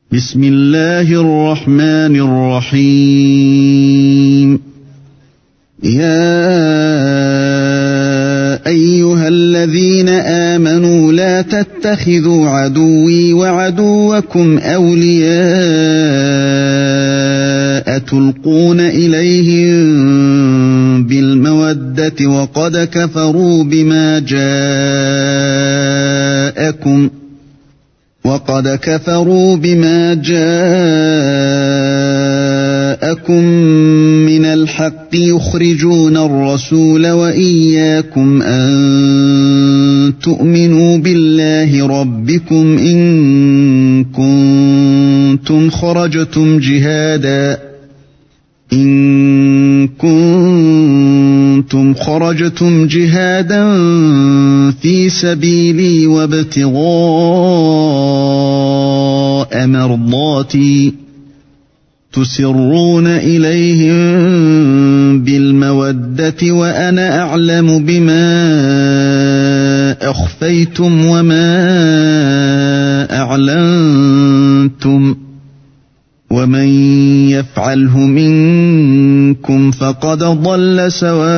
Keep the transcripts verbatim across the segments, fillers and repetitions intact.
بسم الله الرحمن الرحيم يا أيها الذين آمنوا لا تتخذوا عدوي وعدوكم أولياء تلقون إليهم بالمودة وقد كفروا بما جاءكم وقد كفروا بما جاءكم من الحق يخرجون الرسول وإياكم أن تؤمنوا بالله ربكم إن كنتم خرجتم جهادا إن كنتم خرجتم جهادا في سبيلي وابتغاء مرضاتي تسرون إليهم بالمودة وأنا أعلم بما أخفيتم وما أعلنتم ومن يفعله منكم فقد ضل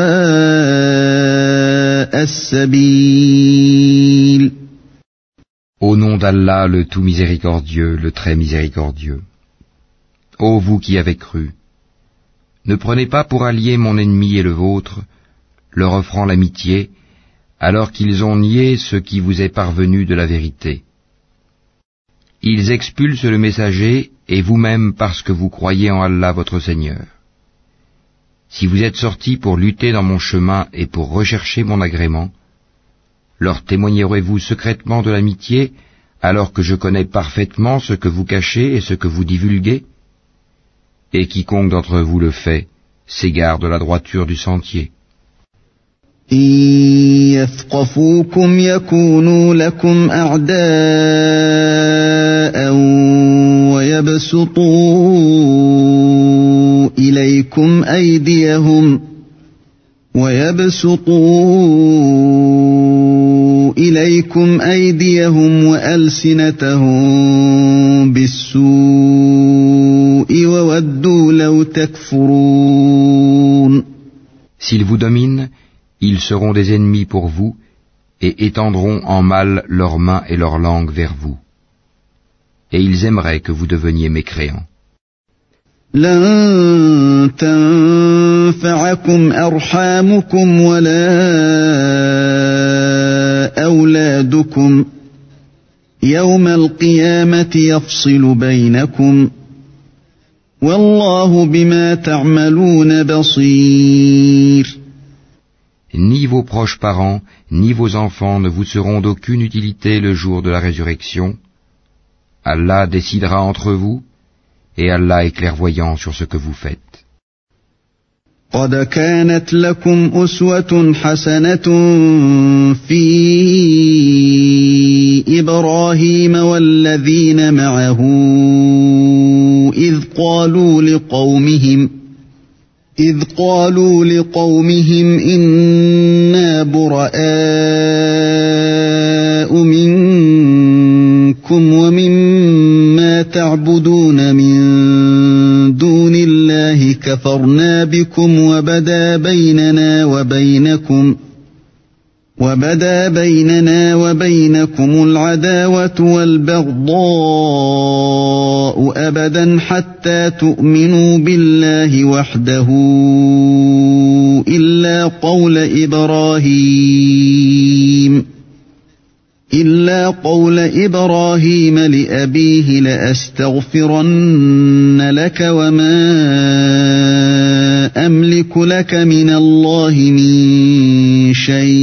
سواء السبيل. Au nom d'Allah, le tout miséricordieux, le très miséricordieux. Ô vous qui avez cru, ne prenez pas pour allié mon ennemi et le vôtre, leur offrant l'amitié, alors qu'ils ont nié ce qui vous est parvenu de la vérité. Ils expulsent le messager et vous-même parce que vous croyez en Allah votre Seigneur. Si vous êtes sortis pour lutter dans mon chemin et pour rechercher mon agrément, leur témoignerez-vous secrètement de l'amitié alors que je connais parfaitement ce que vous cachez et ce que vous divulguez? Et quiconque d'entre vous le fait s'égare de la droiture du sentier. إن يثقفوكم يكونوا لكم أعداء ويبسطوا إليكم أيديهم ويبسطوا إليكم أيديهم وألسنتهم بالسوء وودوا لو تكفرون. S'ils vous dominent, ils seront des ennemis pour vous et étendront en mal leurs mains et leurs langues vers vous. Et ils aimeraient que vous deveniez mécréants. لن تنفعكم أرحامكم ولا أولادكم يوم القيامة يفصل بينكم والله بما تعملون بصير. Ni vos proches parents, ni vos enfants ne vous seront d'aucune utilité le jour de la résurrection. Allah décidera entre vous, et Allah est clairvoyant sur ce que vous faites. قد كانت لكم أسوة حسنة في إبراهيم والذين معه إذ قالوا لقومهم إذ قالوا لقومهم إنا براء منكم ومما تعبدون من دون الله كفرنا بكم وبدا بيننا وبينكم وبدا بيننا وبينكم العداوة والبغضاء أبدا حتى تؤمنوا بالله وحده إلا قول إبراهيم إلا قول إبراهيم لأبيه لأستغفرن لك وما أملك لك من الله من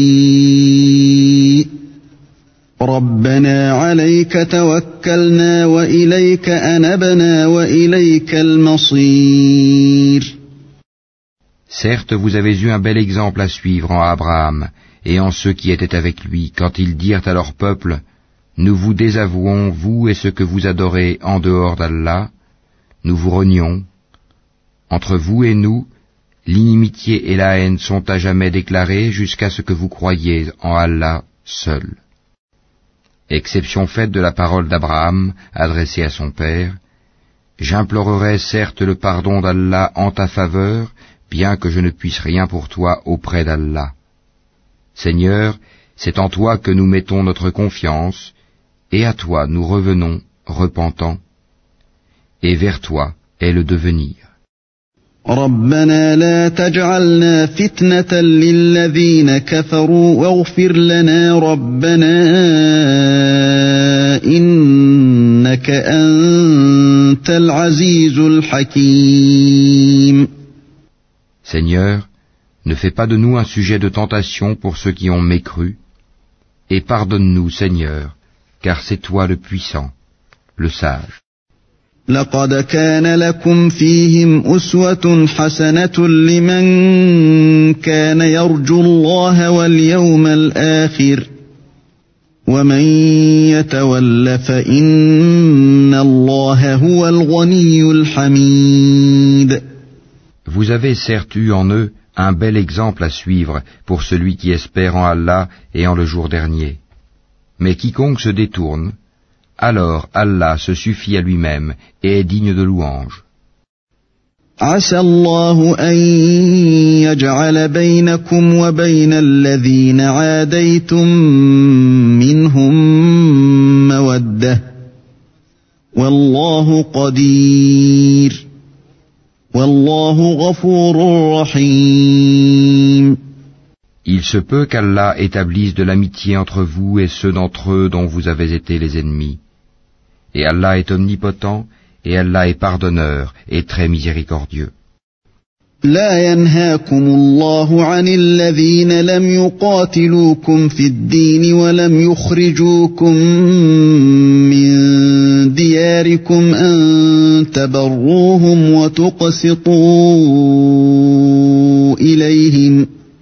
شيء ربنا عليك توكلنا وإليك أنبنا وإليك المصير. Certes, vous avez eu un bel exemple à suivre en Abraham et en ceux qui étaient avec lui, quand ils dirent à leur peuple, nous vous désavouons, vous et ce que vous adorez en dehors d'Allah, nous vous renions. Entre vous et nous, l'inimitié et la haine sont à jamais déclarées jusqu'à ce que vous croyiez en Allah seul. exception faite de la parole d'Abraham adressée à son père, j'implorerai certes le pardon d'Allah en ta faveur, bien que je ne puisse rien pour toi auprès d'Allah. Seigneur, c'est en toi que nous mettons notre confiance, et à toi nous revenons, repentants, et vers toi est le devenir. ربنا لا تجعلنا فتنة للذين كفروا واغفر لنا ربنا إنك أنت العزيز الحكيم. Seigneur, ne fais pas de nous un sujet de tentation pour ceux qui ont mécru, et pardonne-nous, Seigneur, car c'est toi le puissant, le sage. لقد كان لكم فيهم أسوة حسنة لمن كان يرجو الله واليوم الآخر ومن يتول فإن الله هو الغني الحميد. Vous avez certes eu en eux un bel exemple à suivre pour celui qui espère en Allah et en le jour dernier. Mais quiconque se détourne, alors Allah se suffit à lui-même et est digne de louange. عسى الله أن يجعل بينكم وبين الذين عاديتم منهم مودة والله قدير والله غفور رحيم. Il se peut qu'Allah établisse de l'amitié entre vous et ceux d'entre eux dont vous avez été les ennemis. Et Allah est omnipotent, et Allah est pardonneur et très miséricordieux. لا ينهاكم الله عن الذين لم يقاتلوكم في الدين ولم يخرجوكم من دياركم أن تبروهم وتقسطوا إليهم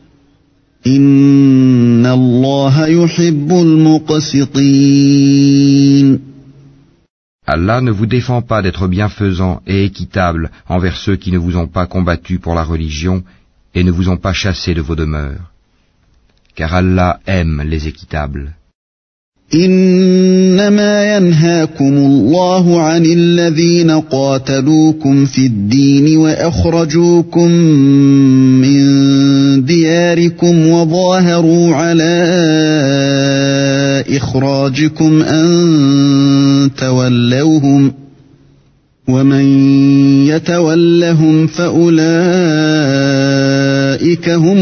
إن الله يحب المقسطين. Allah ne vous défend pas d'être bienfaisant et équitable envers ceux qui ne vous ont pas combattu pour la religion et ne vous ont pas chassé de vos demeures. Car Allah aime les équitables. إنما ينهاكم الله عن الذين قاتلوكم في الدين وأخرجوكم من دياركم وظاهروا على إخراجكم أن تولوهم ومن يتولهم فأولئك هم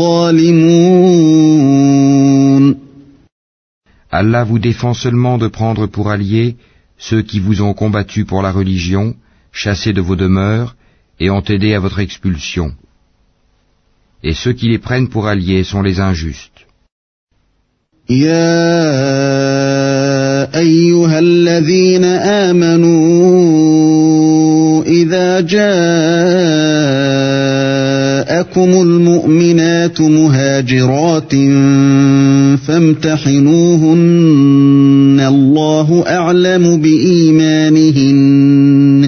الظالمون. Allah vous défend seulement de prendre pour alliés ceux qui vous ont combattu pour la religion, chassés de vos demeures et ont aidé à votre expulsion. Et ceux qui les prennent pour alliés sont les injustes. يا أيها الذين آمنوا إذا جاءكم المؤمنات مهاجرات فامتحنوهن الله أعلم بإيمانهن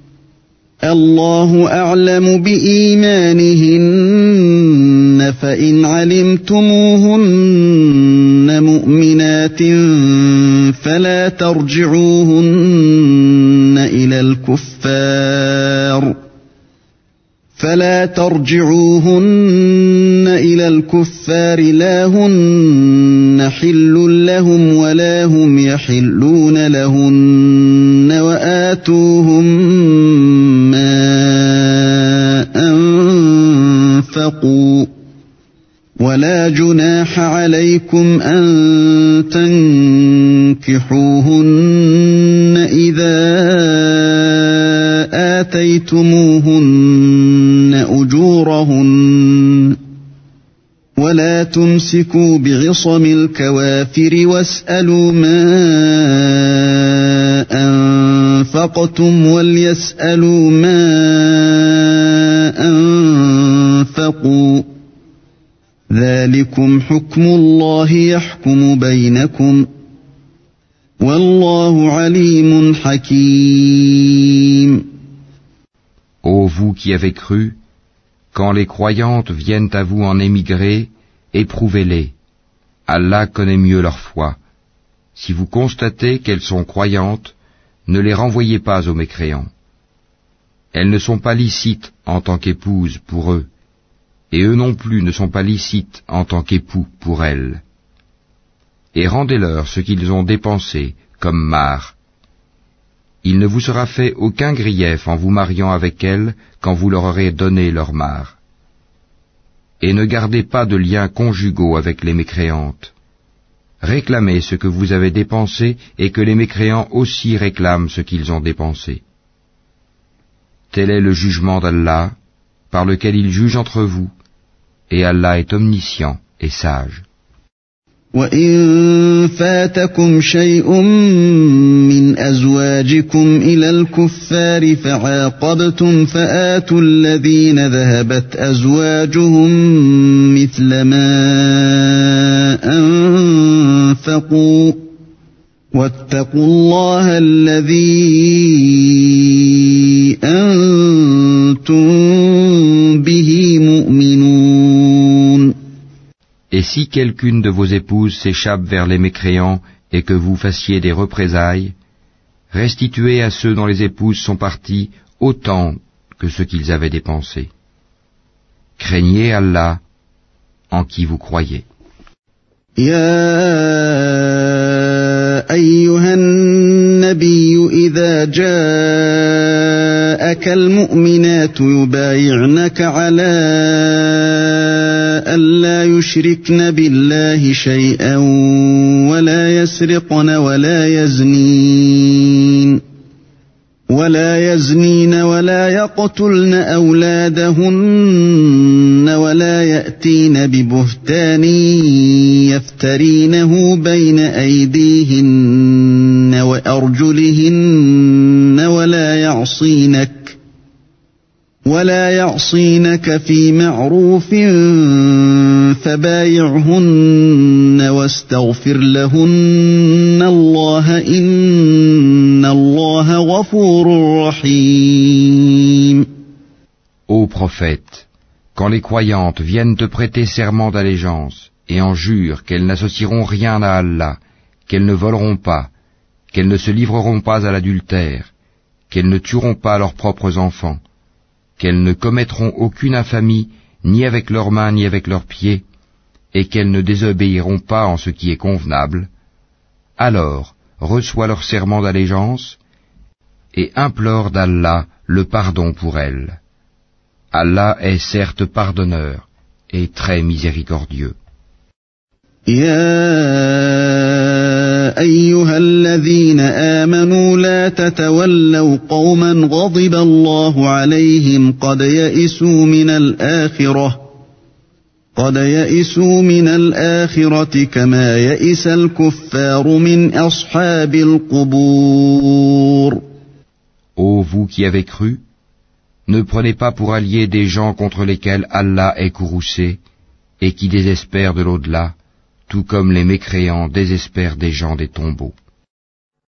الله أعلم بإيمانهن فإن علمتموهن مؤمنات فلا ترجعوهن إلى الكفار فلا ترجعوهن إلى الكفار لا هن حل لهم ولا هم يحلون لهن وآتوهم ما أنفقوا ولا جناح عليكم أن تنكحوهن إذا آتيتموهن أجورهن ولا تمسكوا بعصم الكوافر واسألوا ما أنفقتم وليسألوا ما أنفقوا ذلكم حكم الله يحكم بينكم والله عليم حكيم. Ô vous qui avez cru, quand les croyantes viennent à vous en émigrer, éprouvez-les. Allah connaît mieux leur foi. si vous constatez qu'elles sont croyantes, ne les renvoyez pas aux mécréants. Elles ne sont pas licites en tant qu'épouses pour eux, et eux non plus ne sont pas licites en tant qu'époux pour elles. Et rendez-leur ce qu'ils ont dépensé comme marre. Il ne vous sera fait aucun grief en vous mariant avec elles quand vous leur aurez donné leur marre. Et ne gardez pas de liens conjugaux avec les mécréantes. Réclamez ce que vous avez dépensé et que les mécréants aussi réclament ce qu'ils ont dépensé. Tel est le jugement d'Allah, par lequel il juge entre vous, et Allah est omniscient et sage. وَإِن فَاتَكُمْ شَيْءٌ مِّنْ أَزْوَاجِكُمْ إِلَى الْكُفَّارِ فَعَاقَبْتُمْ فَآتُوا الَّذِينَ ذَهَبَتْ أَزْوَاجُهُم مِّثْلَ مَا أَنفَقُوا وَاتَّقُوا اللَّهَ الَّذِي أَنتُم بِهِ مُؤْمِنُونَ. Et si quelqu'une de vos épouses s'échappe vers les mécréants et que vous fassiez des représailles, restituez à ceux dont les épouses sont parties autant que ce qu'ils avaient dépensé. Craignez Allah en qui vous croyez. يا أيها النبي إذا جاءك المؤمنات يبايعنك على ألا يشركن بالله شيئا ولا يسرقن ولا يزنين ولا يزنين ولا يقتلن أولادهن ولا يأتين ببهتان يفترينه بين أيديهن وأرجلهن ولا يعصينك ولا يعصينك في معروف فبايعهن واستغفر لهن الله إن الله غفور رحيم. Ô prophète, quand les croyantes viennent te prêter serment d'allégeance et en jurent qu'elles n'associeront rien à Allah, qu'elles ne voleront pas, qu'elles ne se livreront pas à l'adultère, qu'elles ne tueront pas leurs propres enfants, qu'elles ne commettront aucune infamie ni avec leurs mains ni avec leurs pieds, et qu'elles ne désobéiront pas en ce qui est convenable, alors reçois leur serment d'allégeance et implore d'Allah le pardon pour elles. Allah est certes pardonneur et très miséricordieux. يا أيها الذين آمنوا لا تتولوا قوما غضب الله عليهم قد يئسوا من الآخرة قد يئسوا من الآخرة كما يئس الكفار من أصحاب القبور. Ô vous qui avez cru, ne prenez pas pour alliés des gens contre lesquels Allah est courroucé et qui désespèrent de l'au-delà, tout comme les mécréants désespèrent des gens des tombeaux.